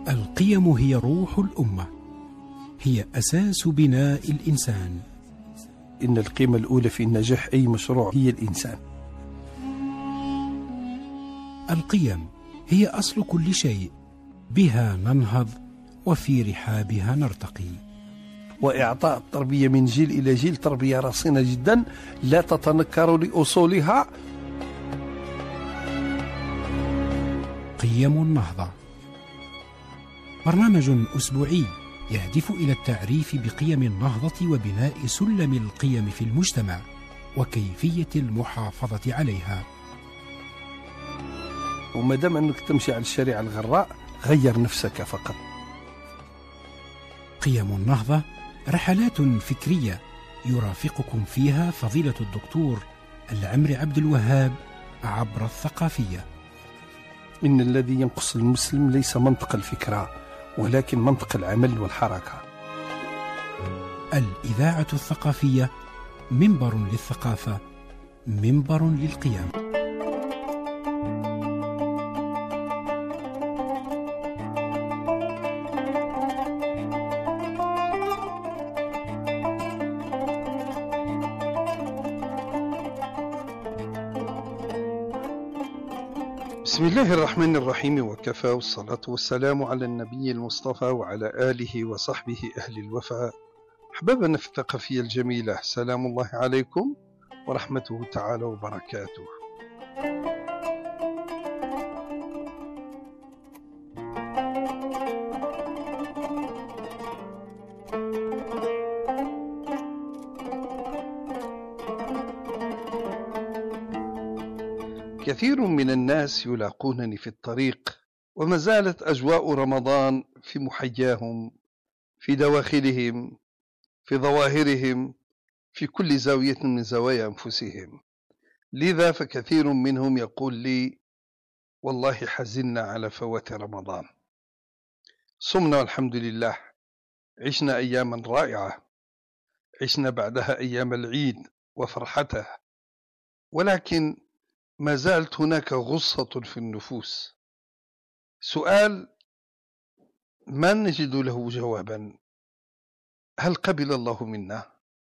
القيم هي روح الأمة، هي أساس بناء الإنسان. إن القيمة الأولى في نجاح أي مشروع هي الإنسان. القيم هي أصل كل شيء، بها ننهض وفي رحابها نرتقي. وإعطاء التربية من جيل إلى جيل تربية رصينة جدا لا تتنكر لأصولها. قيم النهضة برنامج أسبوعي يهدف إلى التعريف بقيم النهضة وبناء سلم القيم في المجتمع وكيفية المحافظة عليها. وما دام أنك تمشي على الشريعة الغراء غير نفسك فقط. قيم النهضة رحلات فكرية يرافقكم فيها فضيلة الدكتور العمري عبد الوهاب عبر الثقافية. إن الذي ينقص المسلم ليس منطق الفكرة ولكن منطق العمل والحركة. الإذاعة الثقافية منبر للثقافة، منبر للقيم. بسم الله الرحمن الرحيم، وكفى، والصلاة والسلام على النبي المصطفى وعلى آله وصحبه أهل الوفاء. أحبابنا في الثقافية الجميلة، سلام الله عليكم ورحمته تعالى وبركاته. كثير من الناس يلاقونني في الطريق وما زالت أجواء رمضان في محياهم، في دواخلهم، في ظواهرهم، في كل زاوية من زوايا أنفسهم. لذا فكثير منهم يقول لي: والله حزنا على فوات رمضان، صمنا والحمد لله، عشنا أياما رائعة، عشنا بعدها أيام العيد وفرحته، ولكن ما زالت هناك غصة في النفوس. سؤال ما نجد له جوابا: هل قبل الله منا؟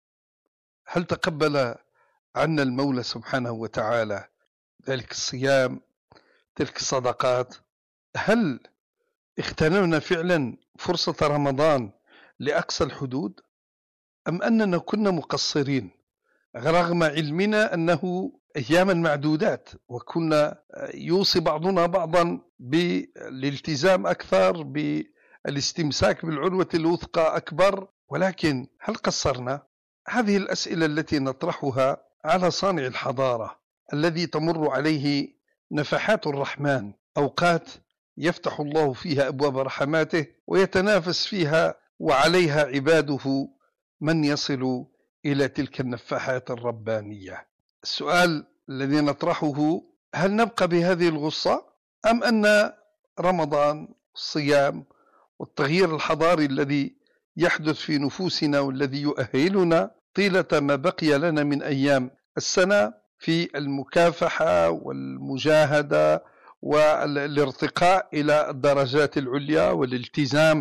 هل تقبل عنا المولى سبحانه وتعالى ذلك الصيام، تلك الصدقات؟ هل اغتنمنا فعلا فرصة رمضان لأقصى الحدود، أم أننا كنا مقصرين رغم علمنا أنه أياما معدودات، وكنا يوصي بعضنا بعضا بالالتزام أكثر، بالاستمساك بالعروة الوثقى أكبر، ولكن هل قصرنا؟ هذه الأسئلة التي نطرحها على صانع الحضارة الذي تمر عليه نفحات الرحمن، أوقات يفتح الله فيها أبواب رحماته ويتنافس فيها وعليها عباده من يصل إلى تلك النفحات الربانية. السؤال الذي نطرحه: هل نبقى بهذه الغصة، أم أن رمضان، الصيام والتغيير الحضاري الذي يحدث في نفوسنا والذي يؤهلنا طيلة ما بقي لنا من أيام السنة في المكافحة والمجاهدة والارتقاء إلى الدرجات العليا والالتزام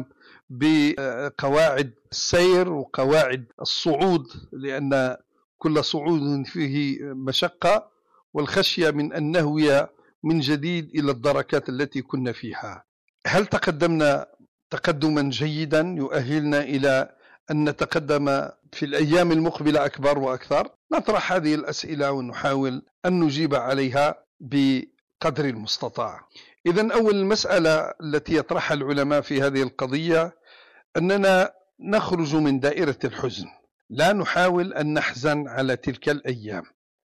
بقواعد السير وقواعد الصعود، لأن كل صعود فيه مشقة، والخشية من أن نهوي من جديد إلى الدركات التي كنا فيها؟ هل تقدمنا تقدما جيدا يؤهلنا إلى أن نتقدم في الأيام المقبلة أكبر وأكثر؟ نطرح هذه الأسئلة ونحاول أن نجيب عليها بقدر المستطاع. إذن أول مسألة التي يطرحها العلماء في هذه القضية أننا نخرج من دائرة الحزن، لا نحاول أن نحزن على تلك الأيام.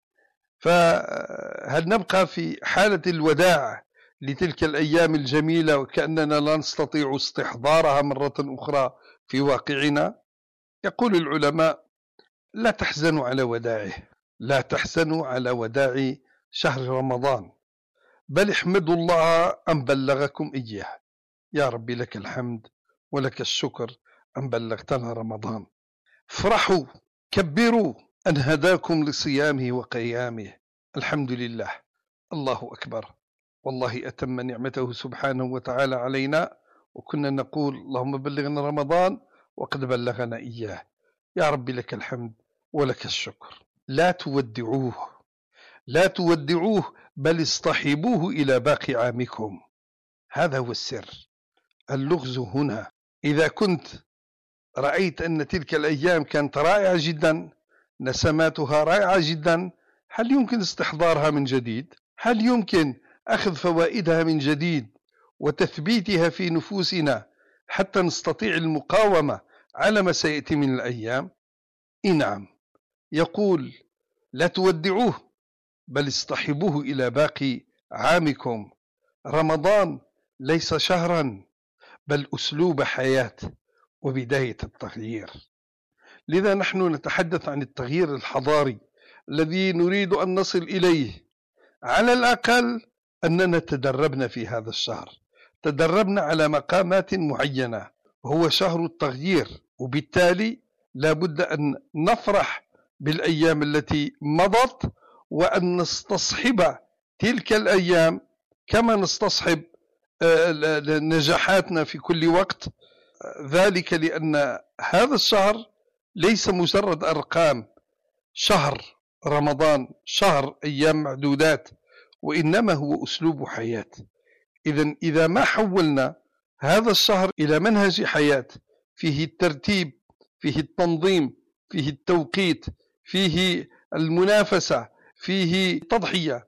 فهل نبقى في حالة الوداع لتلك الأيام الجميلة وكأننا لا نستطيع استحضارها مرة أخرى في واقعنا؟ يقول العلماء: لا تحزنوا على وداعه، لا تحزنوا على وداع شهر رمضان، بل احمدوا الله أن بلغكم إياه. يا ربي لك الحمد ولك الشكر أن بلغتنا رمضان. افرحوا، كبروا أن هداكم لصيامه وقيامه. الحمد لله، الله أكبر، والله أتم نعمته سبحانه وتعالى علينا وكنا نقول اللهم بلغنا رمضان وقد بلغنا إياه، يا رب لك الحمد ولك الشكر. لا تودعوه، لا تودعوه، بل اصطحبوه إلى باقي عامكم. هذا هو السر، اللغز هنا. إذا كنت رأيت أن تلك الأيام كانت رائعة جدا، نسماتها رائعة جدا، هل يمكن استحضارها من جديد؟ هل يمكن أخذ فوائدها من جديد وتثبيتها في نفوسنا حتى نستطيع المقاومة على ما سيأتي من الأيام؟ نعم، يقول لا تودعوه بل اصطحبوه إلى باقي عامكم. رمضان ليس شهرا بل أسلوب حياة وبداية التغيير. لذا نحن نتحدث عن التغيير الحضاري الذي نريد أن نصل إليه. على الأقل أننا تدربنا في هذا الشهر، تدربنا على مقامات معينة، وهو شهر التغيير، وبالتالي لا بد أن نفرح بالأيام التي مضت وأن نستصحب تلك الأيام كما نستصحب نجاحاتنا في كل وقت. ذلك لأن هذا الشهر ليس مجرد أرقام، شهر رمضان شهر أيام معدودات، وإنما هو أسلوب حياة. إذا ما حولنا هذا الشهر إلى منهج حياة فيه الترتيب، فيه التنظيم، فيه التوقيت، فيه المنافسة، فيه تضحية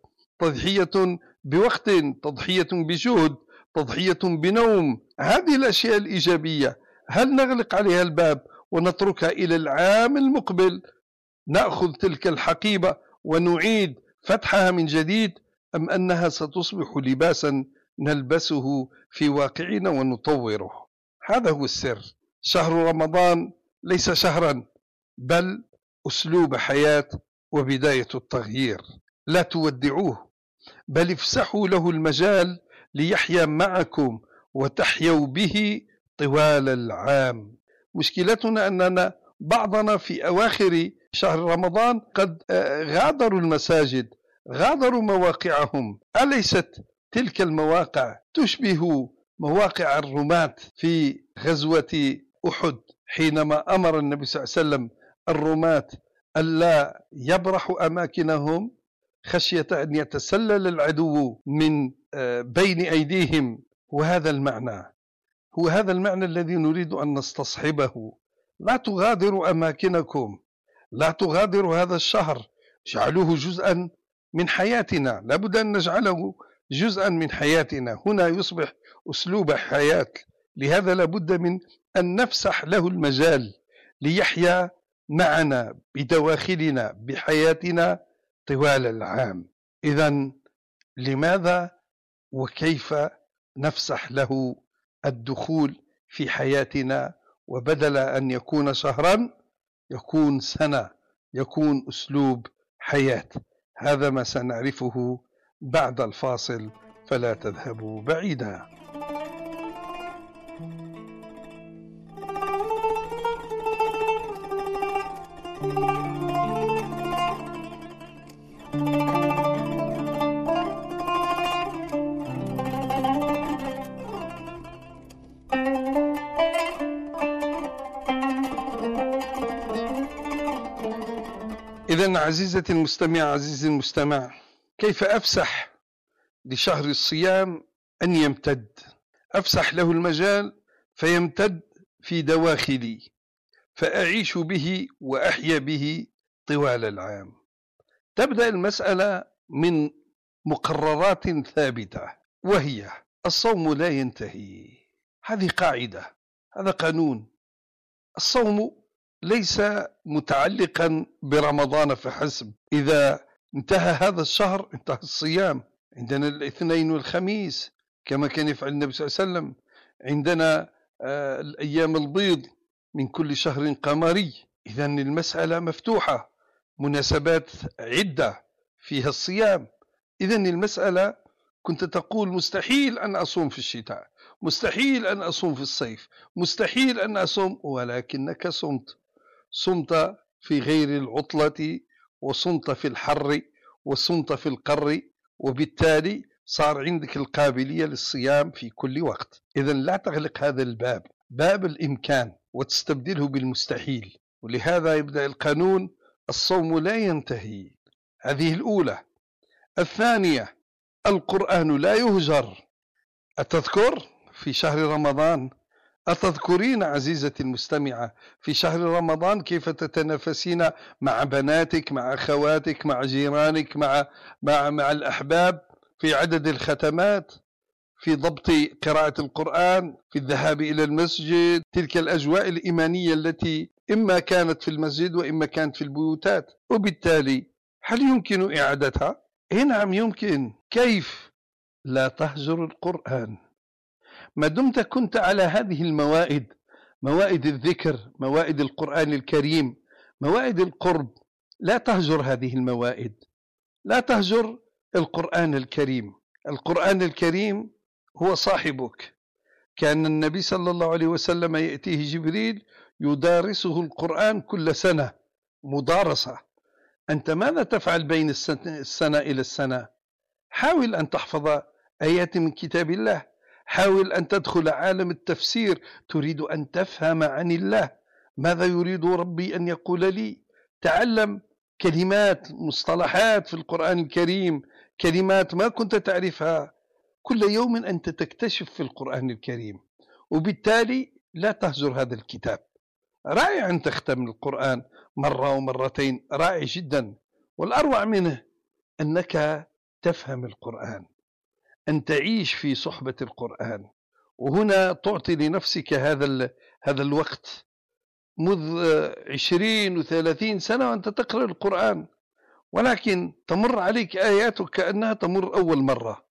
بوقت، تضحية بجهد، تضحية بنوم، هذه الأشياء الإيجابية، هل نغلق عليها الباب ونتركها إلى العام المقبل نأخذ تلك الحقيبة ونعيد فتحها من جديد، أم أنها ستصبح لباسا نلبسه في واقعنا ونطوره؟ هذا هو السر. شهر رمضان ليس شهرا بل أسلوب حياة وبداية التغيير. لا تودعوه بل افسحوا له المجال ليحيا معكم وتحيوا به طوال العام. مشكلتنا أننا بعضنا في أواخر شهر رمضان قد غادروا المساجد، غادروا مواقعهم. أليست تلك المواقع تشبه مواقع الرماة في غزوة أحد حينما أمر النبي صلى الله عليه وسلم الرماة ألا يبرحوا أماكنهم خشية أن يتسلل العدو من بين أيديهم؟ وهذا المعنى هو هذا المعنى الذي نريد أن نستصحبه. لا تغادروا أماكنكم، لا تغادروا هذا الشهر، اجعلوه جزءا من حياتنا، لابد أن نجعله جزءا من حياتنا. هنا يصبح أسلوب حياة، لهذا لابد من أن نفسح له المجال ليحيا معنا بدواخلنا بحياتنا طوال العام. إذن لماذا وكيف نفسح له الدخول في حياتنا، وبدل أن يكون شهرا يكون سنة، يكون أسلوب حياة؟ هذا ما سنعرفه بعد الفاصل، فلا تذهبوا بعيدا. إذن عزيزتي المستمع، عزيزي المستمع، كيف أفسح لشهر الصيام أن يمتد؟ أفسح له المجال فيمتد في دواخلي، فأعيش به وأحيا به طوال العام. تبدأ المسألة من مقررات ثابتة، وهي الصوم لا ينتهي. هذه قاعدة، هذا قانون. الصوم ليس متعلقا برمضان فحسب. إذا انتهى هذا الشهر انتهى الصيام. عندنا الاثنين والخميس كما كان يفعل النبي صلى الله عليه وسلم. عندنا الأيام البيض من كل شهر قمري. إذن المسألة مفتوحة، مناسبات عدة فيها الصيام. إذن المسألة كنت تقول مستحيل أن أصوم في الشتاء، مستحيل أن أصوم في الصيف، مستحيل أن أصوم، ولكنك صمت في غير العطلة، وصمت في الحر، وصمت في القر، وبالتالي صار عندك القابلية للصيام في كل وقت. إذا لا تغلق هذا الباب، باب الإمكان، وتستبدله بالمستحيل. ولهذا يبدأ القانون: الصوم لا ينتهي. هذه الأولى. الثانية: القرآن لا يهجر. أتذكر في شهر رمضان، أتذكرين عزيزتي المستمعة في شهر رمضان كيف تتنافسين مع بناتك، مع أخواتك، مع جيرانك، مع الأحباب في عدد الختمات، في ضبط قراءة القرآن، في الذهاب إلى المسجد، تلك الأجواء الإيمانية التي إما كانت في المسجد وإما كانت في البيوتات. وبالتالي هل يمكن إعادتها؟ نعم يمكن. كيف؟ لا تهجر القرآن. ما دمت كنت على هذه الموائد، موائد الذكر، موائد القرآن الكريم، موائد القرب، لا تهجر هذه الموائد، لا تهجر القرآن الكريم. القرآن الكريم هو صاحبك. كان النبي صلى الله عليه وسلم يأتيه جبريل يدارسه القرآن كل سنة، مدارسة. أنت ماذا تفعل بين السنة إلى السنة؟ حاول أن تحفظ آيات من كتاب الله، حاول أن تدخل عالم التفسير، تريد أن تفهم عن الله ماذا يريد ربي أن يقول لي. تعلم كلمات، مصطلحات في القرآن الكريم، كلمات ما كنت تعرفها. كل يوم أنت تكتشف في القرآن الكريم، وبالتالي لا تهجر هذا الكتاب. رائع أن تختم القرآن مرة ومرتين، رائع جدا. والأروع منه أنك تفهم القرآن، أن تعيش في صحبة القرآن. وهنا تعطي لنفسك هذا الوقت منذ 20 و30 سنة وأنت تقرأ القرآن، ولكن تمر عليك آيات كأنها تمر أول مرة.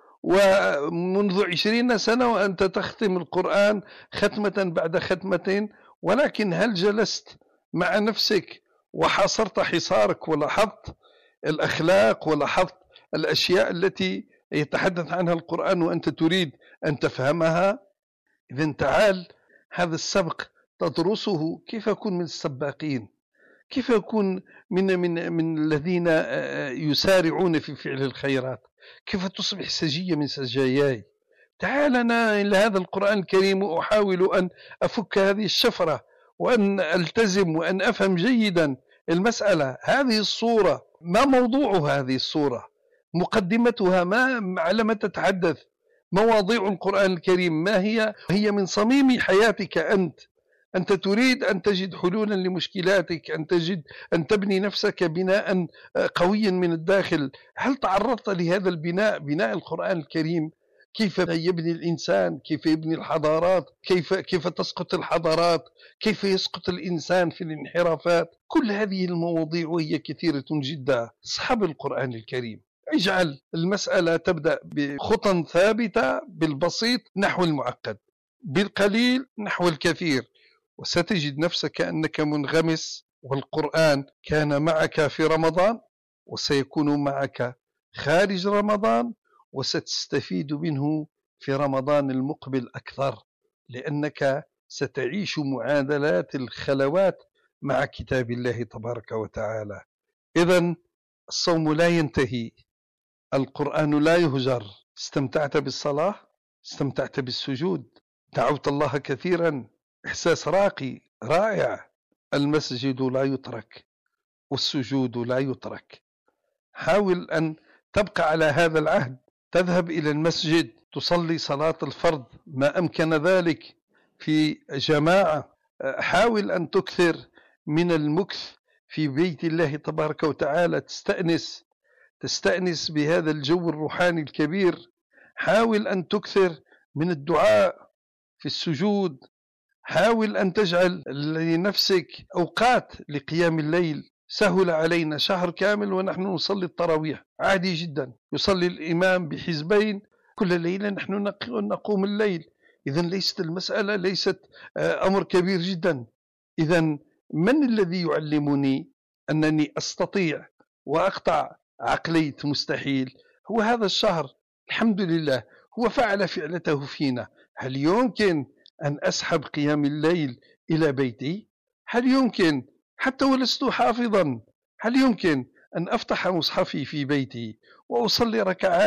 ومنذ 20 سنة وأنت تختم القرآن ختمة بعد ختمتين، ولكن هل جلست مع نفسك وحاصرت حصارك ولاحظت الأخلاق ولاحظت الأشياء التي يتحدث عنها القرآن وأنت تريد أن تفهمها؟ إذن تعال، هذا السبق تدرسه. كيف أكون من السباقين؟ كيف أكون من الذين يسارعون في فعل الخيرات؟ كيف تصبح سجية من سجاياي؟ تعال أنا إلى هذا القرآن الكريم وأحاول أن أفك هذه الشفرة وأن ألتزم وأن أفهم جيدا المسألة. هذه الصورة ما موضوع هذه الصورة؟ مقدمتها ما على ما تتحدث؟ مواضيع القرآن الكريم ما هي؟ هي من صميم حياتك أنت تريد أن تجد حلولا لمشكلاتك، أن تبني نفسك بناء قويا من الداخل. هل تعرضت لهذا البناء، بناء القرآن الكريم؟ كيف يبني الإنسان، كيف يبني الحضارات، كيف تسقط الحضارات، كيف يسقط الإنسان في الانحرافات. كل هذه المواضيع وهي كثيرة جدا. اصحب القرآن الكريم، اجعل المسألة تبدأ بخطى ثابتة، بالبسيط نحو المعقد، بالقليل نحو الكثير، وستجد نفسك أنك منغمس. والقرآن كان معك في رمضان وسيكون معك خارج رمضان، وستستفيد منه في رمضان المقبل أكثر، لأنك ستعيش معادلات الخلوات مع كتاب الله تبارك وتعالى. إذن الصوم لا ينتهي، القرآن لا يهجر. استمتعت بالصلاة، استمتعت بالسجود، دعوت الله كثيرا، إحساس راقي رائع. المسجد لا يترك والسجود لا يترك. حاول أن تبقى على هذا العهد، تذهب إلى المسجد، تصلي صلاة الفرض ما أمكن ذلك في جماعة. حاول أن تكثر من المكث في بيت الله تبارك وتعالى، تستأنس بهذا الجو الروحاني الكبير. حاول أن تكثر من الدعاء في السجود. حاول أن تجعل لنفسك أوقات لقيام الليل. سهل علينا شهر كامل ونحن نصلي التراويح عادي جدا، يصلي الإمام بحزبين كل ليلة، نحن نقوم الليل. إذن ليست المسألة، ليست أمر كبير جدا. إذن من الذي يعلمني أنني أستطيع وأقطع عقلية مستحيل؟ هو هذا الشهر، الحمد لله، هو فعل فعلته فينا. هل يمكن أن أسحب قيام الليل إلى بيتي؟ هل يمكن، حتى ولست حافظا، هل يمكن أن أفتح مصحفي في بيتي وأصلي ركعات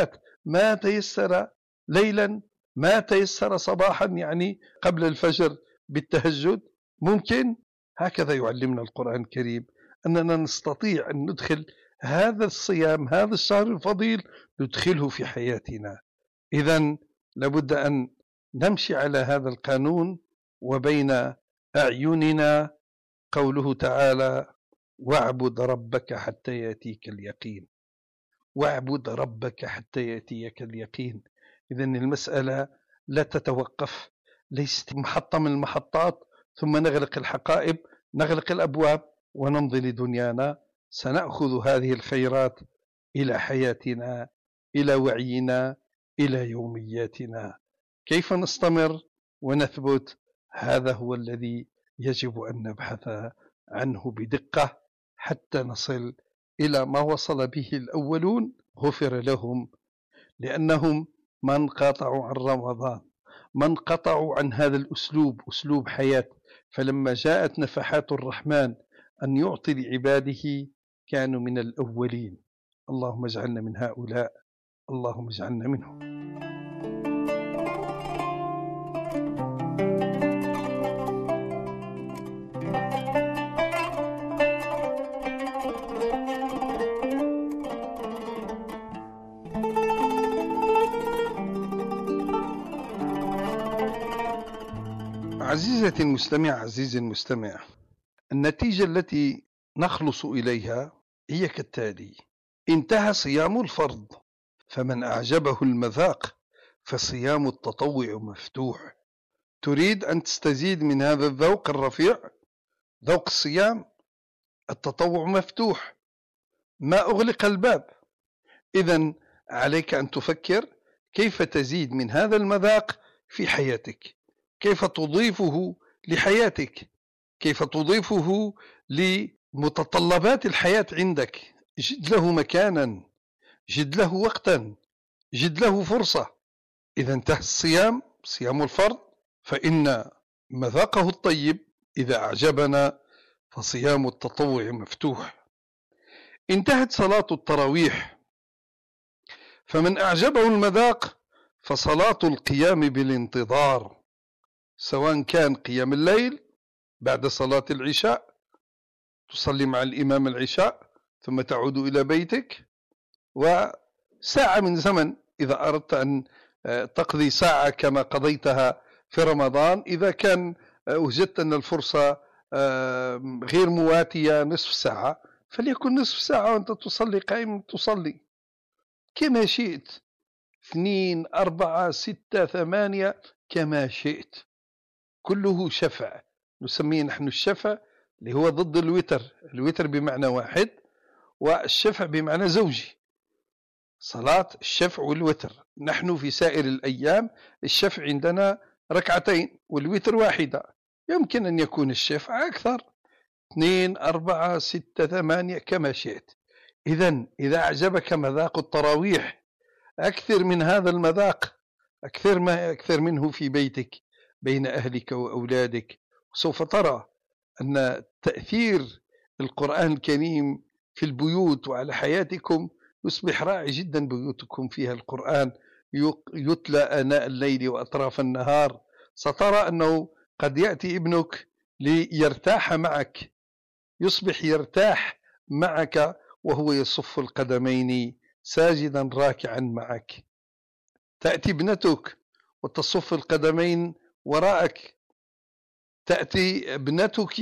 ما تيسر ليلا، ما تيسر صباحا، يعني قبل الفجر بالتهجد ممكن. هكذا يعلمنا القرآن الكريم أننا نستطيع أن ندخل هذا الصيام، هذا الشهر الفضيل، ندخله في حياتنا. إذن لابد أن نمشي على هذا القانون. وبين أعيننا قوله تعالى: واعبد ربك حتى يأتيك اليقين. واعبد ربك حتى يأتيك اليقين. إذن المسألة لا تتوقف، ليست محطة من المحطات ثم نغلق الحقائب، نغلق الأبواب ونمضي لدنيانا. سنأخذ هذه الخيرات إلى حياتنا، إلى وعينا، إلى يومياتنا. كيف نستمر ونثبت؟ هذا هو الذي يجب أن نبحث عنه بدقة حتى نصل إلى ما وصل به الأولون، غفر لهم لأنهم ما انقطعوا عن رمضان، ما انقطعوا عن هذا الأسلوب، أسلوب حياة. فلما جاءت نفحات الرحمن أن يعطي لعباده كانوا من الأولين. اللهم اجعلنا من هؤلاء، اللهم اجعلنا منهم. عزيزتي المستمع، عزيزي المستمع، النتيجة التي نخلص إليها هي كالتالي: انتهى صيام الفرض، فمن أعجبه المذاق فصيام التطوع مفتوح. تريد أن تستزيد من هذا الذوق الرفيع، ذوق الصيام، التطوع مفتوح، ما أغلق الباب. إذن عليك أن تفكر كيف تزيد من هذا المذاق في حياتك، كيف تضيفه لحياتك، كيف تضيفه لمتطلبات الحياة عندك. جد له مكانا، جد له وقتا، جد له فرصة. إذا انتهى الصيام، صيام الفرض، فإن مذاقه الطيب إذا أعجبنا فصيام التطوع مفتوح. انتهت صلاة التراويح، فمن أعجبه المذاق فصلاة القيام بالانتظار، سواء كان قيام الليل بعد صلاة العشاء، تصلي مع الإمام العشاء ثم تعود إلى بيتك، وساعة من زمن إذا أردت أن تقضي ساعة كما قضيتها في رمضان. إذا كان وجدت أن الفرصة غير مواتية، نصف ساعة، فليكن نصف ساعة وأنت تصلي قائم، تصلي كما شئت، 2 4 6 8 كما شئت، كله شفع. نسميه نحن الشفع، اللي هو ضد الوتر. الوتر بمعنى واحد والشفع بمعنى زوجي، صلاة الشفع والوتر. نحن في سائر الأيام الشفع عندنا ركعتين والوتر واحدة. يمكن أن يكون الشفع أكثر، 2 4 6 8 كما شئت. إذا أعجبك مذاق التراويح، أكثر من هذا المذاق، أكثر منه في بيتك بين أهلك وأولادك. وسوف ترى أن تأثير القرآن الكريم في البيوت وعلى حياتكم يصبح رائع جدا. بيوتكم فيها القرآن يتلى آناء الليل وأطراف النهار. سترى أنه قد يأتي ابنك ليرتاح معك، يصبح يرتاح معك وهو يصف القدمين ساجدا راكعا معك. تأتي ابنتك وتصف القدمين وراءك، تأتي ابنتك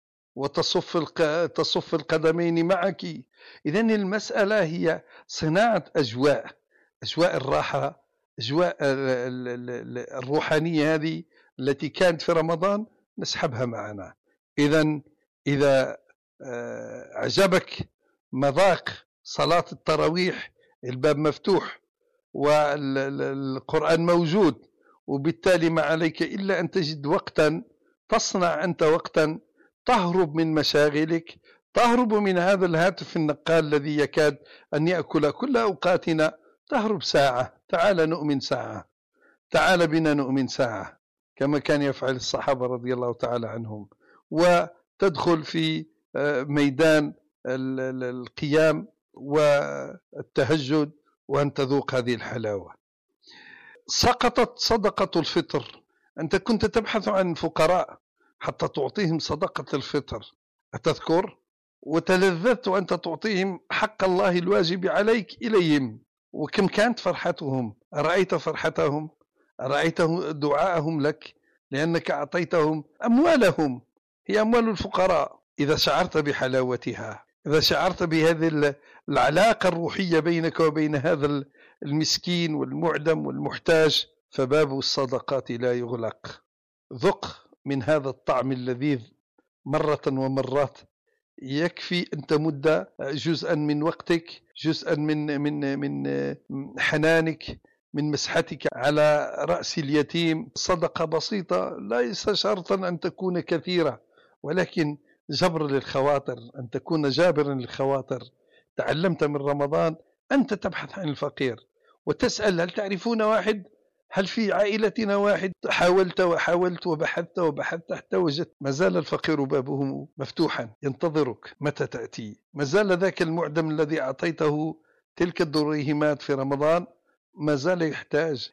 وتصف القدمين معك. إذن المسألة هي صناعة أجواء الراحة، أجواء الروحانية هذه التي كانت في رمضان نسحبها معنا. إذا أعجبك مذاق صلاة التراويح، الباب مفتوح والقرآن موجود، وبالتالي ما عليك إلا أن تجد وقتا، تصنع أنت وقتا تهرب من مشاغلك، تهرب من هذا الهاتف النقال الذي يكاد أن يأكل كل أوقاتنا. تهرب ساعة، تعال نؤمن ساعة، تعال بنا نؤمن ساعة، كما كان يفعل الصحابة رضي الله تعالى عنهم. وتدخل في ميدان القيام والتهجد وأن تذوق هذه الحلاوة. سقطت صدقة الفطر، أنت كنت تبحث عن فقراء حتى تعطيهم صدقة الفطر، أتذكر؟ وتلذذت وأنت تعطيهم حق الله الواجب عليك إليهم، وكم كانت فرحتهم؟ أرأيت فرحتهم؟ أرأيت دعاءهم لك لأنك أعطيتهم أموالهم، هي أموال الفقراء. إذا شعرت بحلاوتها، إذا شعرت بهذه العلاقة الروحية بينك وبين هذا المسكين والمعدم والمحتاج، فباب الصدقات لا يغلق. ذق من هذا الطعم اللذيذ مرة ومرات، يكفي أن تمد جزءا من وقتك، جزءا من حنانك، من مسحتك على رأس اليتيم. صدقة بسيطة ليس شرطا أن تكون كثيرة، ولكن جبر للخواطر، أن تكون جابرا للخواطر. تعلمت من رمضان أنت تبحث عن الفقير وتسأل هل تعرفون واحد؟ هل في عائلتنا واحد؟ حاولت وحاولت وبحثت حتى وجدت. ما زال الفقير بابه مفتوحا ينتظرك متى تأتي. ما زال ذاك المعدم الذي أعطيته تلك الدريهمات في رمضان ما زال يحتاج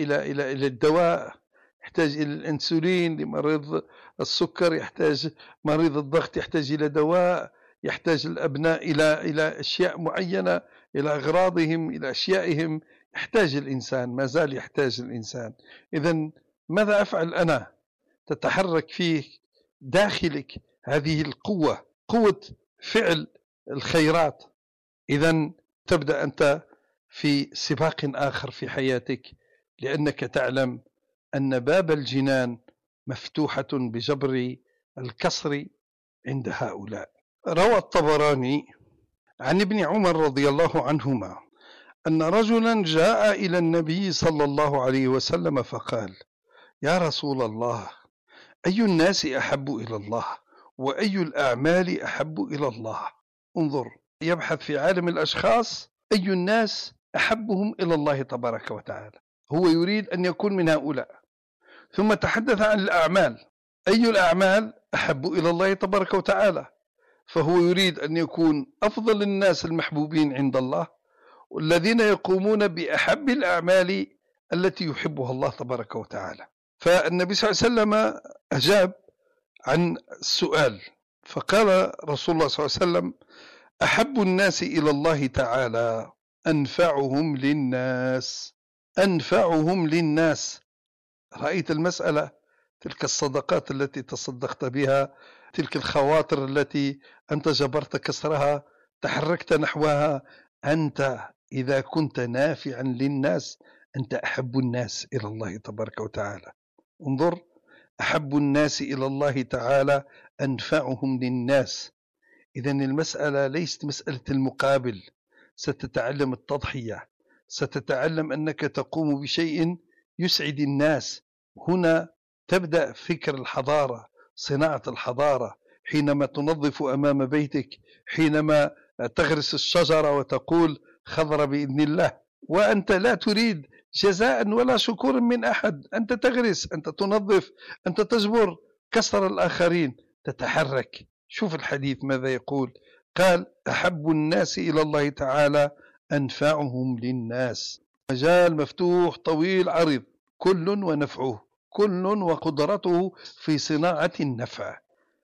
إلى الدواء، يحتاج إلى الأنسولين لمريض السكر، يحتاج مريض الضغط يحتاج إلى دواء، يحتاج الأبناء إلى أشياء معينة، إلى أغراضهم، إلى أشيائهم. يحتاج الإنسان، ما زال يحتاج الإنسان. إذن ماذا أفعل أنا؟ تتحرك فيه داخلك هذه القوة، قوة فعل الخيرات. إذن تبدأ أنت في سباق آخر في حياتك، لأنك تعلم أن باب الجنان مفتوحة بجبر الكسر عند هؤلاء. روى الطبراني عن ابن عمر رضي الله عنهما أن رجلا جاء إلى النبي صلى الله عليه وسلم فقال: يا رسول الله، أي الناس أحب إلى الله؟ وأي الأعمال أحب إلى الله؟ انظر، يبحث في عالم الأشخاص أي الناس أحبهم إلى الله تبارك وتعالى، هو يريد أن يكون من هؤلاء. ثم تحدث عن الأعمال، أي الأعمال أحب إلى الله تبارك وتعالى، فهو يريد أن يكون أفضل الناس المحبوبين عند الله، والذين يقومون بأحب الأعمال التي يحبها الله تبارك وتعالى. فالنبي صلى الله عليه وسلم أجاب عن السؤال، فقال رسول الله صلى الله عليه وسلم: أحب الناس إلى الله تعالى أنفعهم للناس. أنفعهم للناس. رأيت المسألة؟ تلك الصدقات التي تصدقت بها، تلك الخواطر التي أنت جبرت كسرها، تحركت نحوها، أنت إذا كنت نافعا للناس أنت أحب الناس إلى الله تبارك وتعالى. انظر، أحب الناس إلى الله تعالى أنفعهم للناس. إذن المسألة ليست مسألة المقابل، ستتعلم التضحية، ستتعلم أنك تقوم بشيء يسعد الناس. هنا تبدأ فكر الحضارة، صناعة الحضارة، حينما تنظف أمام بيتك، حينما تغرس الشجرة وتقول خضر بإذن الله، وأنت لا تريد جزاء ولا شكور من أحد، أنت تغرس، أنت تنظف، أنت تجبر كسر الآخرين، تتحرك. شوف الحديث ماذا يقول، قال: أحب الناس إلى الله تعالى أنفعهم للناس. مجال مفتوح طويل عريض، كل ونفعه، كل وقدرته في صناعة النفع.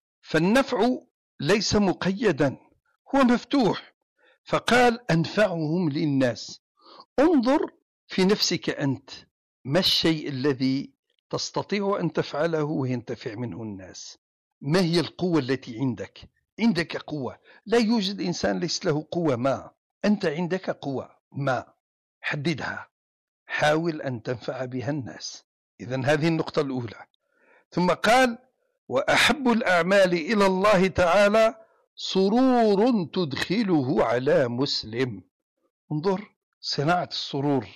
فالنفع ليس مقيدا، هو مفتوح. فقال: أنفعهم للناس. انظر في نفسك أنت، ما الشيء الذي تستطيع أن تفعله وينتفع منه الناس؟ ما هي القوة التي عندك؟ عندك قوة، لا يوجد إنسان ليس له قوة ما، أنت عندك قوة ما، حددها، حاول أن تنفع بها الناس. إذن هذه النقطة الأولى. ثم قال: وأحب الأعمال إلى الله تعالى سرور تدخله على مسلم. انظر، صناعة السرور،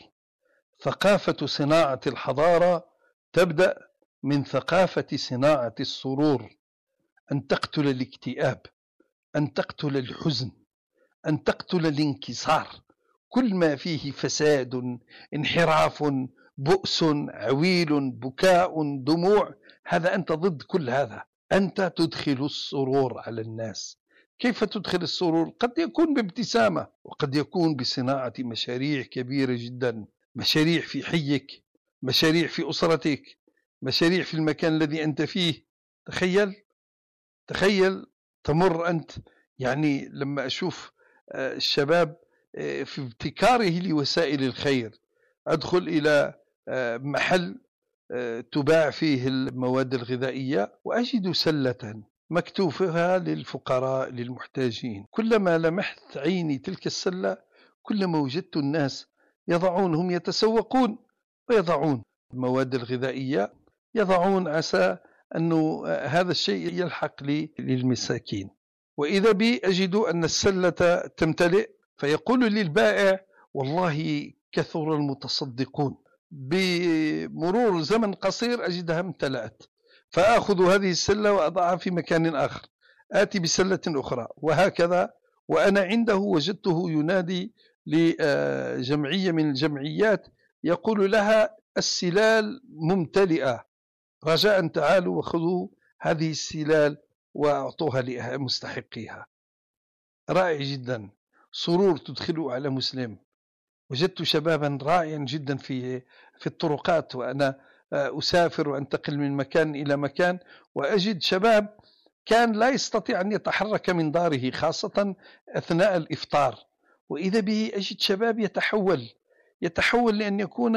ثقافة صناعة الحضارة تبدأ من ثقافة صناعة السرور. أن تقتل الاكتئاب، أن تقتل الحزن، أن تقتل الانكسار، كل ما فيه فساد، انحراف، بؤس، عويل، بكاء، دموع، هذا أنت ضد كل هذا. أنت تدخل السرور على الناس، كيف تدخل السرور؟ قد يكون بابتسامة، وقد يكون بصناعة مشاريع كبيرة جدا، مشاريع في حيك، مشاريع في أسرتك، مشاريع في المكان الذي أنت فيه. تخيل تمر أنت، يعني لما أشوف الشباب في ابتكاره لوسائل الخير، أدخل إلى محل تباع فيه المواد الغذائية وأجد سلة مكتوب فيها للفقراء للمحتاجين. كلما لمحت عيني تلك السلة كلما وجدت الناس يضعون، هم يتسوقون ويضعون المواد الغذائية، يضعون عسى أنه هذا الشيء يلحق للمساكين. وإذا بي أجد أن السلة تمتلئ، فيقول للبائع والله كثر المتصدقون. بمرور زمن قصير أجدها امتلأت، فأخذ هذه السلة وأضعها في مكان آخر، آتي بسلة أخرى، وهكذا. وأنا عنده وجدته ينادي لجمعية من الجمعيات يقول لها السلال ممتلئة، رجاء تعالوا وخذوا هذه السلال وأعطوها لمستحقيها. رائع جدا، سرور تدخله على مسلم. وجدت شبابا رائعا جدا في الطرقات، وأنا أسافر وأنتقل من مكان إلى مكان، وأجد شباب كان لا يستطيع أن يتحرك من داره خاصة أثناء الإفطار، وإذا به أجد شباب يتحول لأن يكون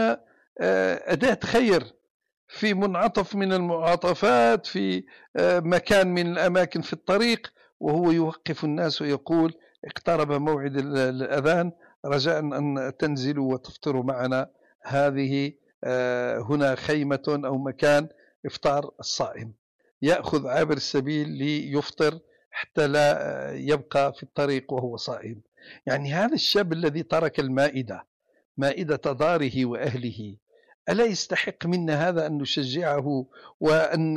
أداة خير في منعطف من المعاطفات، في مكان من الأماكن في الطريق، وهو يوقف الناس ويقول اقترب موعد الأذان، رجاء أن تنزلوا وتفطروا معنا، هذه هنا خيمة أو مكان إفطار الصائم. يأخذ عابر السبيل ليفطر حتى لا يبقى في الطريق وهو صائم. يعني هذا الشاب الذي ترك مائدة داره وأهله، ألا يستحق منا هذا أن نشجعه وأن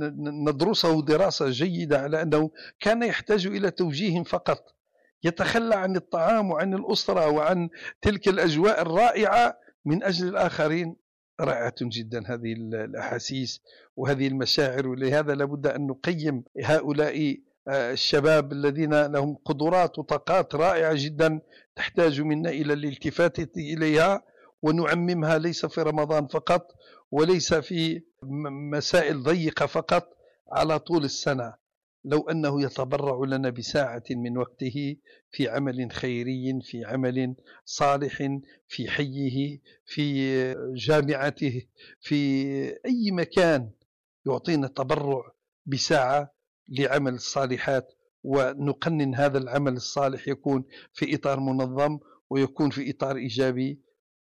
ندرسه دراسة جيدة على أنه كان يحتاج إلى توجيه فقط، يتخلى عن الطعام وعن الأسرة وعن تلك الأجواء الرائعة من أجل الآخرين. رائعة جدا هذه الأحاسيس وهذه المشاعر، ولهذا لابد أن نقيم هؤلاء الشباب الذين لهم قدرات وطاقات رائعة جدا تحتاج منا إلى الالتفات إليها ونعممها، ليس في رمضان فقط وليس في مسائل ضيقة فقط، على طول السنة. لو أنه يتبرع لنا بساعة من وقته في عمل خيري، في عمل صالح، في حيه، في جامعته، في أي مكان، يعطينا تبرع بساعة لعمل الصالحات، ونقنن هذا العمل الصالح يكون في إطار منظم ويكون في إطار إيجابي،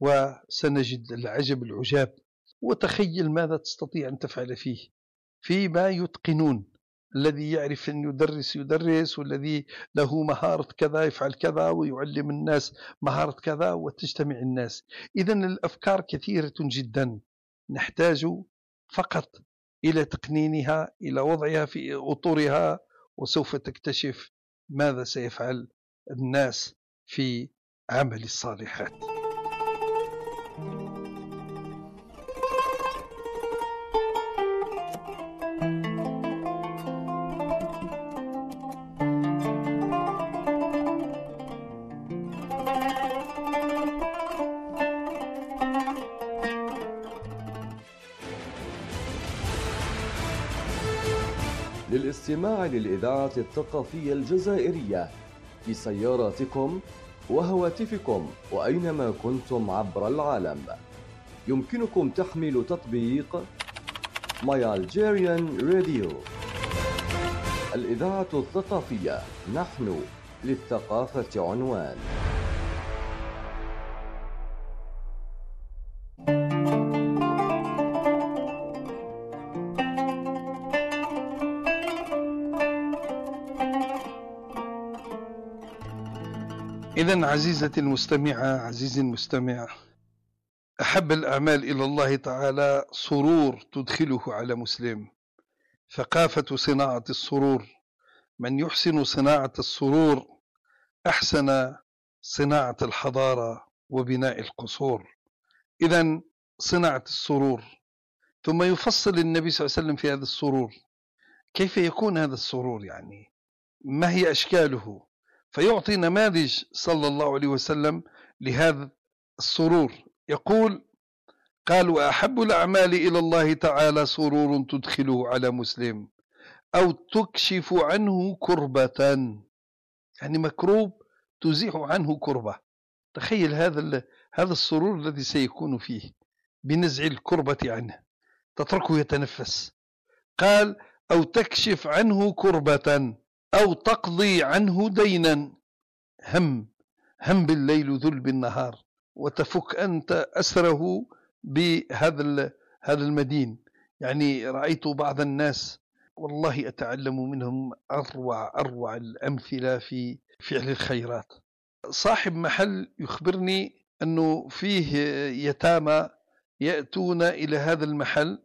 وسنجد العجب العجاب. وتخيل ماذا تستطيع أن تفعل فيما يتقنون. الذي يعرف أن يدرس، والذي له مهارة كذا يفعل كذا، ويعلم الناس مهارة كذا، وتجتمع الناس. إذن الأفكار كثيرة جدا، نحتاج فقط إلى تقنينها، إلى وضعها في أطورها، وسوف تكتشف ماذا سيفعل الناس في عمل الصالحات. للاستماع للإذاعة الثقافية الجزائرية في سياراتكم وهواتفكم وأينما كنتم عبر العالم، يمكنكم تحميل تطبيق My Algerian Radio. الإذاعة الثقافية، نحن للثقافة عنوان. إذن عزيزتي المستمعة، عزيزي المستمع، أحب الأعمال إلى الله تعالى سرور تدخله على مسلم. ثقافة صناعة السرور، من يحسن صناعة السرور أحسن صناعة الحضارة وبناء القصور. إذن صناعة السرور، ثم يفصل النبي صلى الله عليه وسلم في هذا السرور، كيف يكون هذا السرور؟ يعني ما هي أشكاله، فيعطي نماذج صلى الله عليه وسلم لهذا السرور. يقول: قال: وأحب الأعمال إلى الله تعالى سرور تدخله على مسلم أو تكشف عنه كربة، يعني مكروب تزيح عنه كربة. تخيل هذا السرور الذي سيكون فيه بنزع الكربة عنه، تتركه يتنفس. قال: أو تكشف عنه كربة أو تقضي عنه دينا، هم بالليل ذل بالنهار، وتفك أنت أسره بهذا المدين. يعني رأيت بعض الناس والله أتعلم منهم أروع الأمثلة في فعل الخيرات. صاحب محل يخبرني أنه فيه يتامى يأتون إلى هذا المحل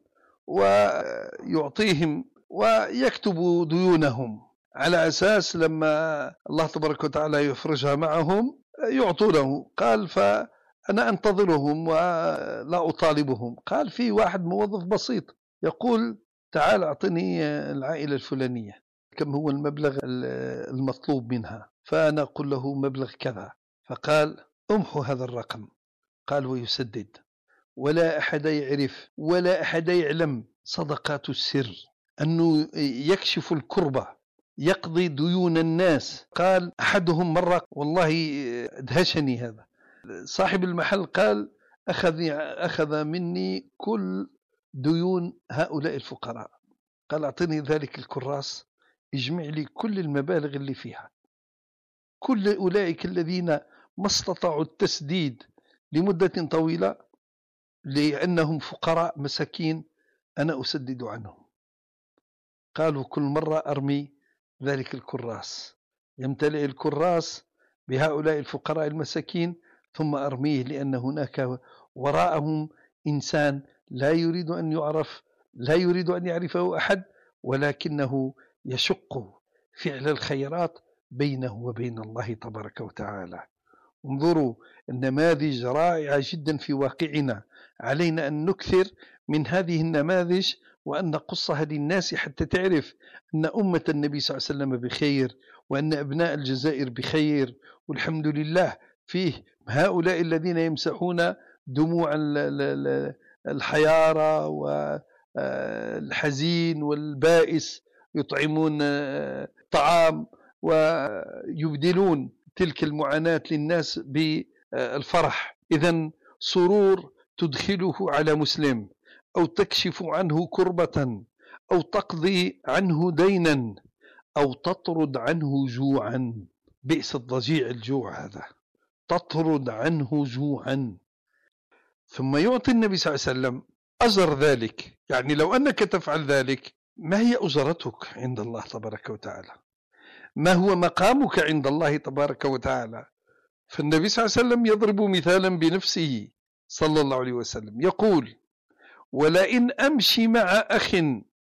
ويعطيهم ويكتب ديونهم على أساس لما الله تبارك وتعالى يفرجها معهم يعطونه. قال: فأنا أنتظرهم ولا أطالبهم. قال: في واحد موظف بسيط يقول: تعال أعطني العائلة الفلانية، كم هو المبلغ المطلوب منها؟ فأنا أقول له مبلغ كذا. فقال: أمحو هذا الرقم. قال: ويسدد، ولا أحد يعرف ولا أحد يعلم صدقات السر، أنه يكشف الكربة، يقضي ديون الناس. قال أحدهم مرة والله ادهشني هذا، صاحب المحل قال: أخذ مني كل ديون هؤلاء الفقراء. قال: أعطني ذلك الكراس، اجمع لي كل المبالغ اللي فيها، كل أولئك الذين ما استطاعوا التسديد لمدة طويلة لأنهم فقراء مساكين، أنا أسدد عنهم. قالوا: كل مرة أرمي ذلك الكراس، يمتلئ الكراس بهؤلاء الفقراء المساكين ثم أرميه، لأن هناك وراءهم إنسان لا يريد أن يعرف، لا يريد أن يعرفه أحد، ولكنه يشق فعل الخيرات بينه وبين الله تبارك وتعالى. انظروا، النماذج رائعة جدا في واقعنا، علينا أن نكثر من هذه النماذج وأن نقصها للناس حتى تعرف أن أمة النبي صلى الله عليه وسلم بخير، وأن أبناء الجزائر بخير، والحمد لله فيه هؤلاء الذين يمسحون دموع الحيارى والحزين والبائس، يطعمون طعام ويبدلون تلك المعاناة للناس بالفرح. إذن سرور تدخله على مسلم، أو تكشف عنه كربة، أو تقضي عنه دينا، أو تطرد عنه جوعا. بئس الضجيع الجوع هذا، تطرد عنه جوعا. ثم يعطي النبي صلى الله عليه وسلم أجر ذلك. يعني لو أنك تفعل ذلك، ما هي أجرتك عند الله تبارك وتعالى؟ ما هو مقامك عند الله تبارك وتعالى؟ فالنبي صلى الله عليه وسلم يضرب مثالا بنفسه صلى الله عليه وسلم، يقول: ولئن أمشي مع أخ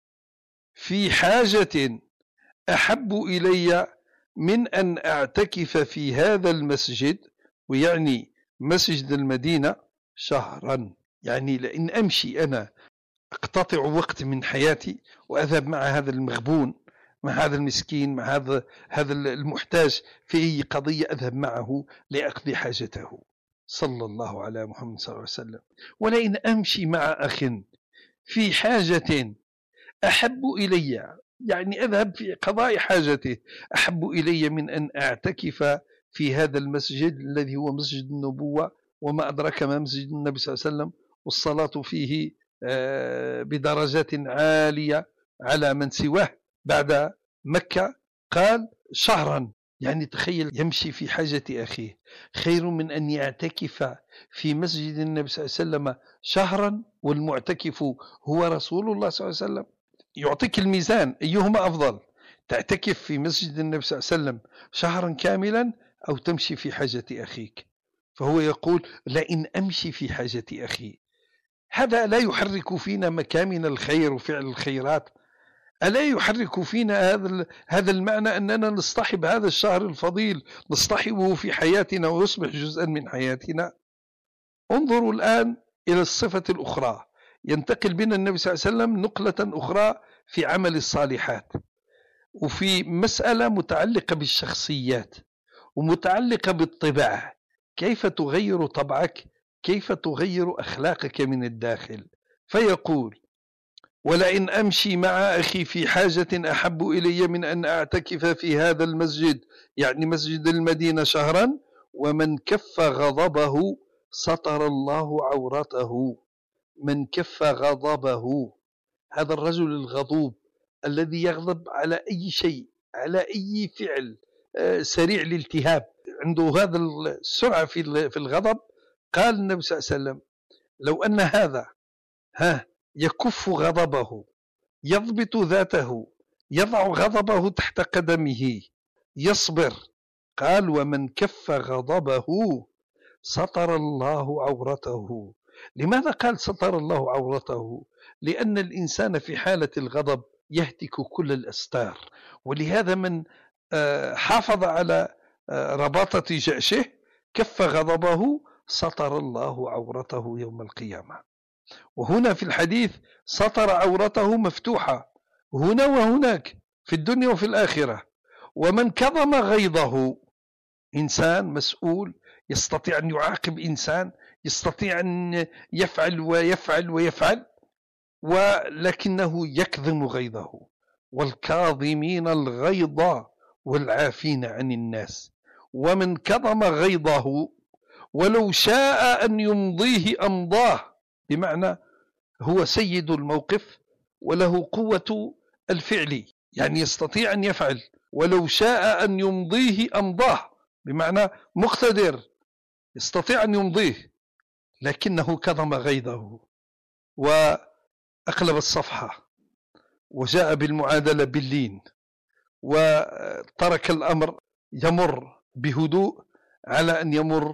في حاجة أحب إلي من أن أعتكف في هذا المسجد، ويعني مسجد المدينة، شهرا. يعني لئن أمشي، أنا أقتطع وقت من حياتي وأذهب مع هذا المغبون، مع هذا المسكين، مع هذا المحتاج في أي قضية، أذهب معه لأقضي حاجته. صلى الله على محمد صلى الله عليه وسلم. ولئن أمشي مع أخ في حاجة أحب إلي، يعني أذهب في قضاء حاجته، أحب إلي من أن أعتكف في هذا المسجد الذي هو مسجد النبوة، وما أدرك ما مسجد النبي صلى الله عليه وسلم، والصلاة فيه بدرجات عالية على من سواه بعد مكة. قال: شهرا. يعني تخيل، يمشي في حاجة أخيه خير من أن يعتكف في مسجد النبي صلى الله عليه وسلم شهرا، والمعتكف هو رسول الله صلى الله عليه وسلم. يعطيك الميزان، أيهما أفضل؟ تعتكف في مسجد النبي صلى الله عليه وسلم شهرا كاملا، أو تمشي في حاجة أخيك؟ فهو يقول: لئن أمشي في حاجة أخي. هذا لا يحرك فينا مكامن الخير وفعل الخيرات؟ ألا يحرك فينا هذا المعنى أننا نصطحب هذا الشهر الفضيل، نصطحبه في حياتنا ويصبح جزءا من حياتنا؟ انظروا الآن إلى الصفة الأخرى، ينتقل بنا النبي صلى الله عليه وسلم نقلة أخرى في عمل الصالحات. وفي مسألة متعلقة بالشخصيات ومتعلقة بالطباع، كيف تغير طبعك، كيف تغير أخلاقك من الداخل. فيقول: ولئن أمشي مع أخي في حاجة أحب إلي من أن أعتكف في هذا المسجد، يعني مسجد المدينة، شهرا، ومن كف غضبه سطر الله عورته. من كف غضبه، هذا الرجل الغضوب الذي يغضب على أي شيء، على أي فعل، سريع الالتهاب، عنده هذا السرعة في الغضب. قال النبي صلى الله عليه وسلم: لو أن هذا يكف غضبه، يضبط ذاته، يضع غضبه تحت قدمه، يصبر. قال: ومن كف غضبه سطر الله عورته. لماذا قال سطر الله عورته؟ لأن الإنسان في حالة الغضب يهتك كل الأستار، ولهذا من حافظ على رباطة جأشه، كف غضبه، سطر الله عورته يوم القيامة. وهنا في الحديث سطر عورته مفتوحة هنا وهناك، في الدنيا وفي الآخرة. ومن كظم غيظه، إنسان مسؤول يستطيع أن يعاقب إنسان، يستطيع أن يفعل ويفعل ويفعل، ولكنه يكظم غيظه. والكاظمين الغيظ والعافين عن الناس. ومن كظم غيظه ولو شاء أن يمضيه أمضاه، بمعنى هو سيد الموقف وله قوة الفعل، يعني يستطيع أن يفعل. ولو شاء أن يمضيه أمضاه، بمعنى مقتدر يستطيع أن يمضيه، لكنه كظم غيظه وأقلب الصفحة وجاء بالمعادلة باللين، وترك الأمر يمر بهدوء على أن يمر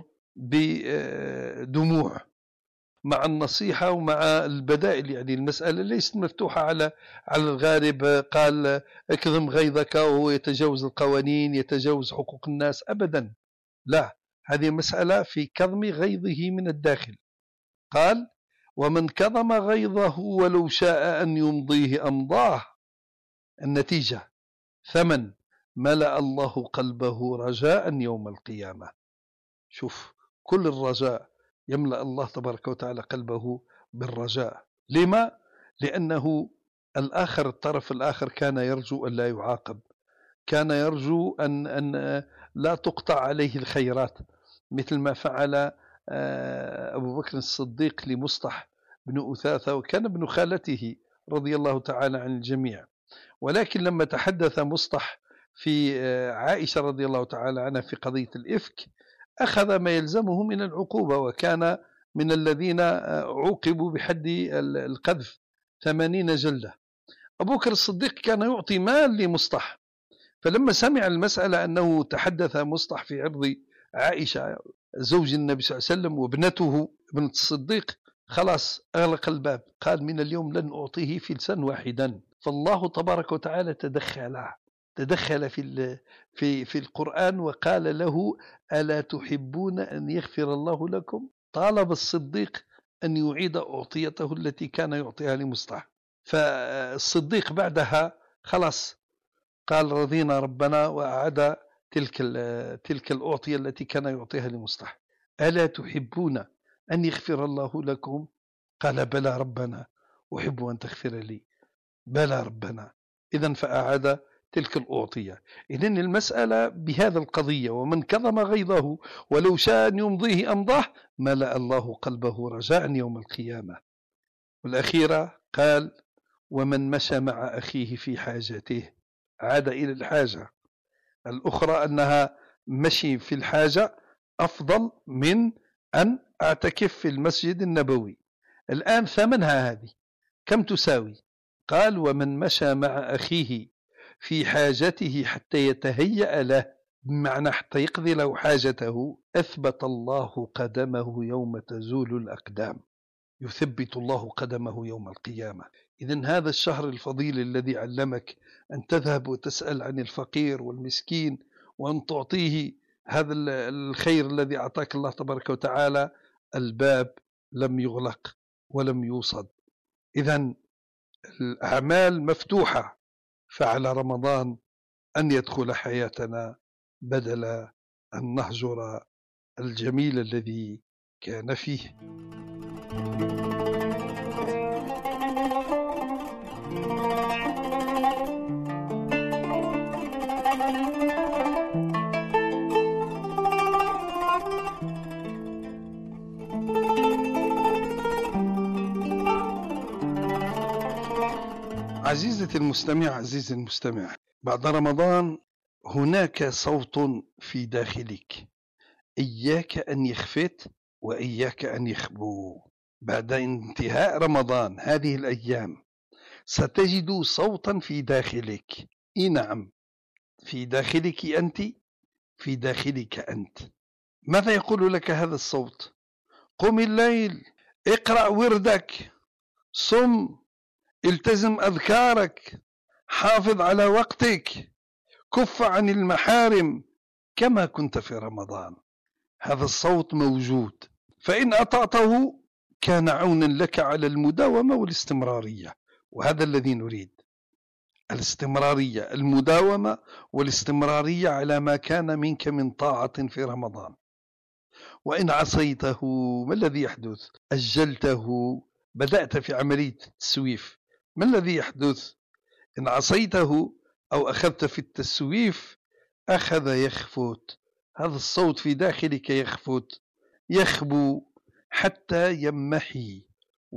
بدموع، مع النصيحة ومع البدائل. يعني المسألة ليست مفتوحة على الغارب، قال اكظم غيظك وهو يتجاوز القوانين، يتجاوز حقوق الناس، أبدا لا، هذه مسألة في كظم غيظه من الداخل. قال: ومن كظم غيظه ولو شاء أن يمضيه أمضاه. النتيجة ثمن ملأ الله قلبه رجاء يوم القيامة. شوف، كل الرجاء يملأ الله تبارك وتعالى قلبه بالرجاء. لما؟ لأنه الآخر، الطرف الآخر، كان يرجو أن لا يعاقب، كان يرجو أن لا تقطع عليه الخيرات، مثل ما فعل أبو بكر الصديق لمصطح بن أثاثة، وكان ابن خالته رضي الله تعالى عن الجميع. ولكن لما تحدث مصطح في عائشة رضي الله تعالى عنها في قضية الإفك، أخذ ما يلزمه من العقوبة، وكان من الذين عوقبوا بحد القذف 80 جلدة. أبو بكر الصديق كان يعطي مال لمصطح، فلما سمع المسألة أنه تحدث مصطح في عرض عائشة زوج النبي صلى الله عليه وسلم وابنته ابنة الصديق، خلاص أغلق الباب، قال: من اليوم لن أعطيه فلسا واحدا. فالله تبارك وتعالى تدخل في القرآن وقال له: ألا تحبون أن يغفر الله لكم؟ طالب الصديق أن يعيد أعطيته التي كان يعطيها لمصطح. فالصديق بعدها خلاص قال: رضينا ربنا، وأعاد تلك الأعطية التي كان يعطيها لمصطح. ألا تحبون أن يغفر الله لكم؟ قال: بلى ربنا، أحب أن تغفر لي. بلى ربنا. إذن فأعاد تلك الأعطية. إذن المسألة بهذا القضية: ومن كظم غيظه ولو شاء أن يمضيه أمضاه، ملأ الله قلبه رجاء يوم القيامة. والأخيرة قال: ومن مشى مع أخيه في حاجته، عاد إلى الحاجة. الأخرى أنها مشي في الحاجة أفضل من أن أعتكف في المسجد النبوي. الآن ثمنها هذه كم تساوي؟ قال: ومن مشى مع أخيه في حاجته حتى يتهيأ له، بمعنى حتى يقضي له حاجته، أثبت الله قدمه يوم تزول الأقدام، يثبت الله قدمه يوم القيامة. إذن هذا الشهر الفضيل الذي علمك أن تذهب وتسأل عن الفقير والمسكين وأن تعطيه هذا الخير الذي أعطاك الله تبارك وتعالى، الباب لم يغلق ولم يوصد. إذن الأعمال مفتوحة، فعلى رمضان أن يدخل حياتنا بدل أن نهجر الجميل الذي كان فيه. عزيزتي المستمع، عزيزي المستمع، بعد رمضان هناك صوت في داخلك إياك أن يخفت وإياك أن يخبو. بعد انتهاء رمضان هذه الأيام ستجد صوتا في داخلك. نعم، في داخلك أنت، في داخلك أنت. ماذا يقول لك هذا الصوت؟ قم الليل، اقرأ وردك، صم، التزم أذكارك، حافظ على وقتك، كف عن المحارم كما كنت في رمضان. هذا الصوت موجود، فإن أطعته كان عونا لك على المداومة والاستمرارية، وهذا الذي نريد، الاستمرارية، المداومة والاستمرارية على ما كان منك من طاعة في رمضان. وإن عصيته ما الذي يحدث؟ أجلته، بدأت في عملية التسويف، ما الذي يحدث؟ إن عصيته أو أخذت في التسويف أخذ يخفت، هذا الصوت في داخلك يخفت، يخبو حتى يمحي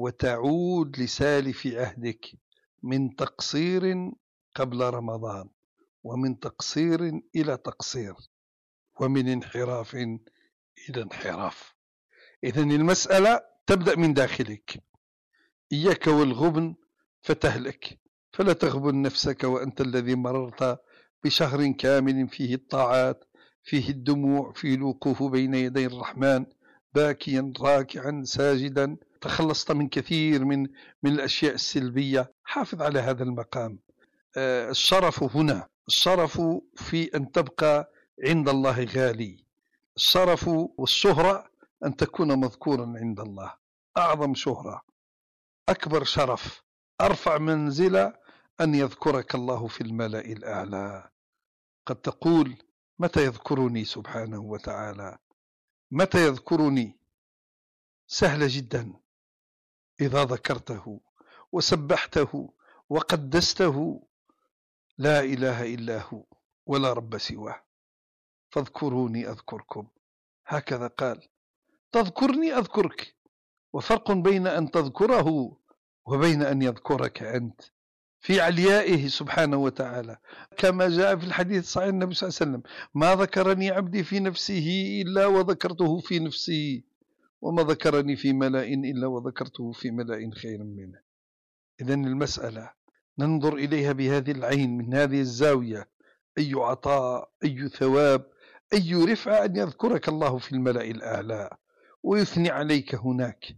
وتعود لسالف عهدك من تقصير قبل رمضان، ومن تقصير إلى تقصير، ومن انحراف إلى انحراف. إذن المسألة تبدأ من داخلك. إياك والغبن فتهلك، فلا تغبن نفسك وأنت الذي مررت بشهر كامل فيه الطاعات، فيه الدموع، فيه الوقوف بين يدي الرحمن باكيا راكعا ساجدا، تخلصت من كثير من الأشياء السلبية. حافظ على هذا المقام. الشرف هنا، الشرف في أن تبقى عند الله غالي. الشرف والشهرة أن تكون مذكورا عند الله. أعظم شهرة، أكبر شرف، أرفع منزلة أن يذكرك الله في الملأ الأعلى. قد تقول متى يذكرني سبحانه وتعالى؟ متى يذكرني؟ سهل جدا، إذا ذكرته وسبحته وقدسته. لا إله إلا هو ولا رب سواه، فاذكروني أذكركم، هكذا قال. تذكرني أذكرك، وفرق بين أن تذكره وبين أن يذكرك أنت في عليائه سبحانه وتعالى، كما جاء في الحديث الصحيح النبي صلى الله عليه وسلم: ما ذكرني عبدي في نفسه إلا وذكرته في نفسي، وما ذكرني في ملأ إلا وذكرته في ملأ خير منه. إذن المسألة ننظر إليها بهذه العين، من هذه الزاوية. أي عطاء، أي ثواب، أي رفعة أن يذكرك الله في الملأ الأعلى ويثني عليك هناك.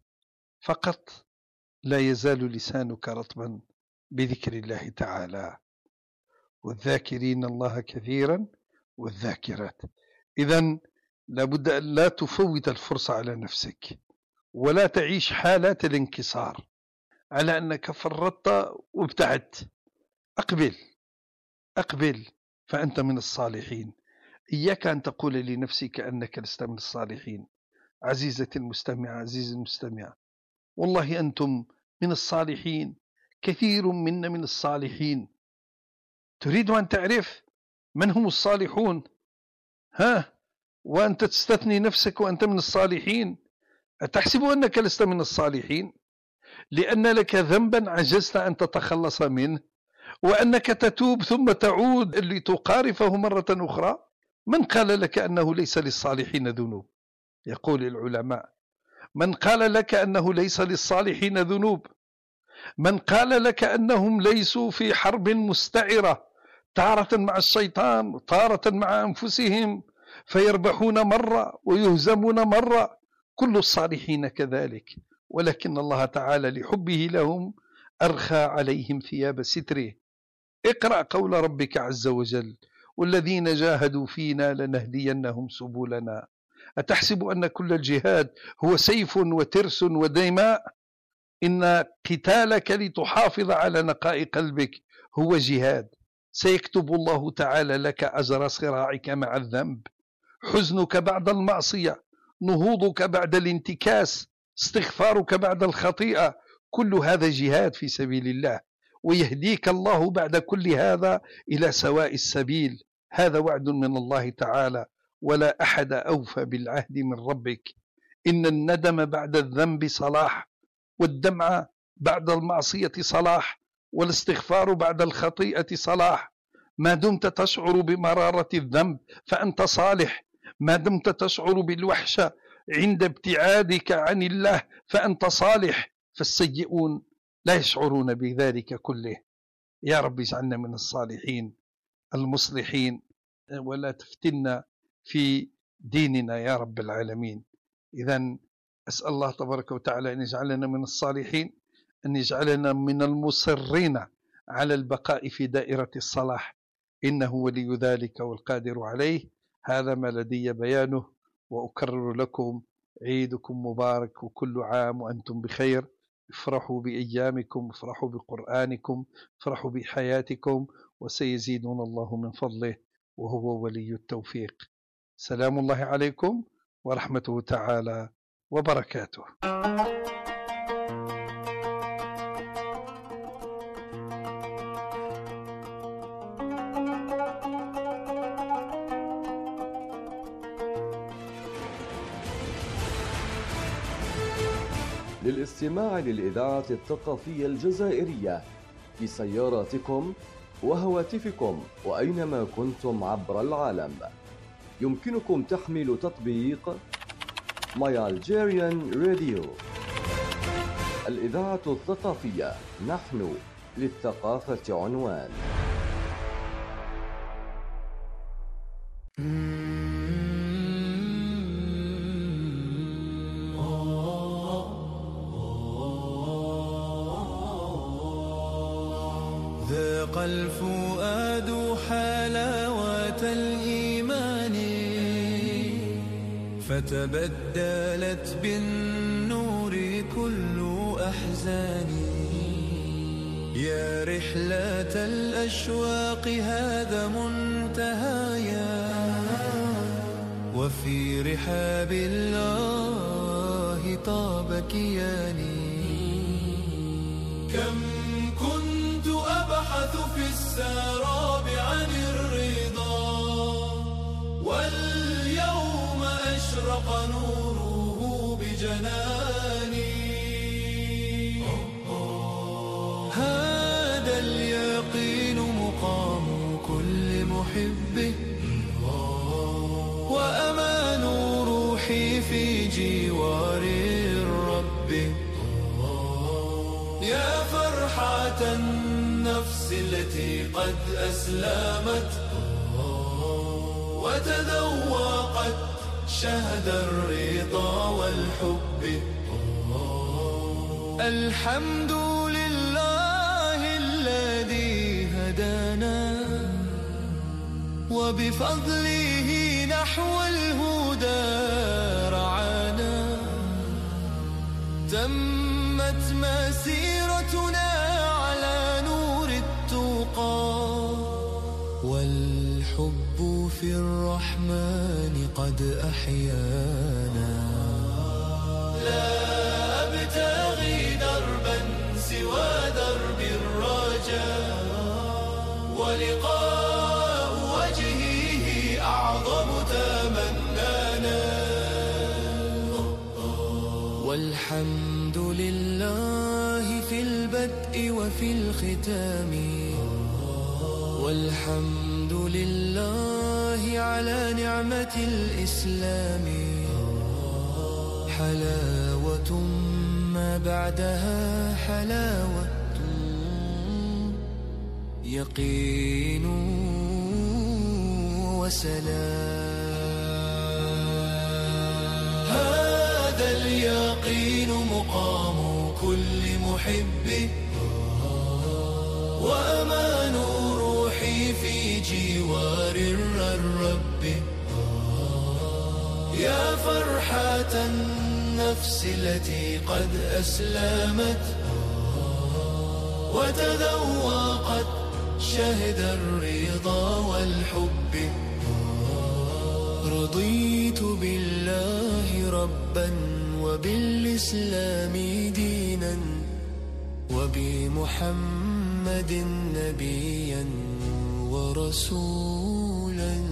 فقط لا يزال لسانك رطبا بذكر الله تعالى، والذاكرين الله كثيرا والذاكرات. إذن لابد أن لا تفوت الفرصة على نفسك، ولا تعيش حالات الانكسار على أنك فرطت وابتعدت. أقبل فأنت من الصالحين. إياك أن تقول لنفسك أنك لست من الصالحين. عزيزتي المستمع، عزيزي المستمع، والله أنتم من الصالحين، كثير منا من الصالحين. تريد أن تعرف من هم الصالحون؟ وأنت تستثني نفسك وأنت من الصالحين. أتحسب أنك لست من الصالحين لأن لك ذنبا عجزت أن تتخلص منه، وأنك تتوب ثم تعود لتقارفه مرة أخرى؟ من قال لك أنه ليس للصالحين ذنوب؟ يقول العلماء: من قال لك أنه ليس للصالحين ذنوب؟ من قال لك أنهم ليسوا في حرب مستعرة، تارة مع الشيطان وتارة مع أنفسهم، فيربحون مرة ويهزمون مرة؟ كل الصالحين كذلك، ولكن الله تعالى لحبه لهم أرخى عليهم ثياب ستره. اقرأ قول ربك عز وجل: والذين جاهدوا فينا لنهدينهم سبلنا. أتحسب أن كل الجهاد هو سيف وترس ودماء؟ إن قتالك لتحافظ على نقاء قلبك هو جهاد. سيكتب الله تعالى لك أجر صراعك مع الذنب، حزنك بعد المعصية، نهوضك بعد الانتكاس، استغفارك بعد الخطيئة، كل هذا جهاد في سبيل الله، ويهديك الله بعد كل هذا إلى سواء السبيل. هذا وعد من الله تعالى، ولا أحد أوفى بالعهد من ربك. إن الندم بعد الذنب صلاح، والدمع بعد المعصية صلاح، والاستغفار بعد الخطيئة صلاح. ما دمت تشعر بمرارة الذنب فأنت صالح، ما دمت تشعر بالوحشة عند ابتعادك عن الله فأنت صالح، فالسيئون لا يشعرون بذلك كله. يا رب اجعلنا من الصالحين المصلحين، ولا تفتنا في ديننا يا رب العالمين. إذن أسأل الله تبارك وتعالى أن يجعلنا من الصالحين، أن يجعلنا من المصرين على البقاء في دائرة الصلاح، إنه ولي ذلك والقادر عليه. هذا ما لدي بيانه، وأكرر لكم عيدكم مبارك، وكل عام وأنتم بخير. افرحوا بأيامكم، افرحوا بقرآنكم، افرحوا بحياتكم، وسيزيدون الله من فضله، وهو ولي التوفيق. سلام الله عليكم ورحمته تعالى وبركاته. للاستماع للإذاعة الثقافية الجزائرية في سياراتكم وهواتفكم وأينما كنتم عبر العالم، يمكنكم تحميل تطبيق My Algerian Radio. الإذاعة الثقافية، نحن للثقافة عنوان. ذاق الفؤاد حلاوة الإيمان، فتبدلت بالنور كل أحزاني. يا رحلة الأشواق هذا منتهايا، وفي رحاب الله طاب كياني. كم كنت أبحث في السراب عن الرضا، واليوم أشرق نوره بجناني. هذا اليقين مقام كل محب، وأمان روحي في جوار الرب. يا فرحة النفس التي قد أسلمت، وتذوقت شهد الرضا والحب. الحمد لله الذي هدانا، وبفضله نحو الهدى رعانا. تمت مسيرتنا على نور التقى، والحب في الرحمن قد أحيانا. لا أبتغي دربا سوى درب الرجاء، ولقاء وجهه أعظم تمنانا. والحمد لله في البدء وفي الختام، والحمد لله على نعمة الإسلام. حلاوة ما بعدها حلاوة، يقين وسلام. هذا اليقين مقام كل محب، وأمان روحي في جوار الرب. يا فرحة النفس التي قد أسلمت، وتذوقت شهد الرضا والحب. رضيت بالله ربا وبالإسلام دينا وبمحمد نبيا ورسولا.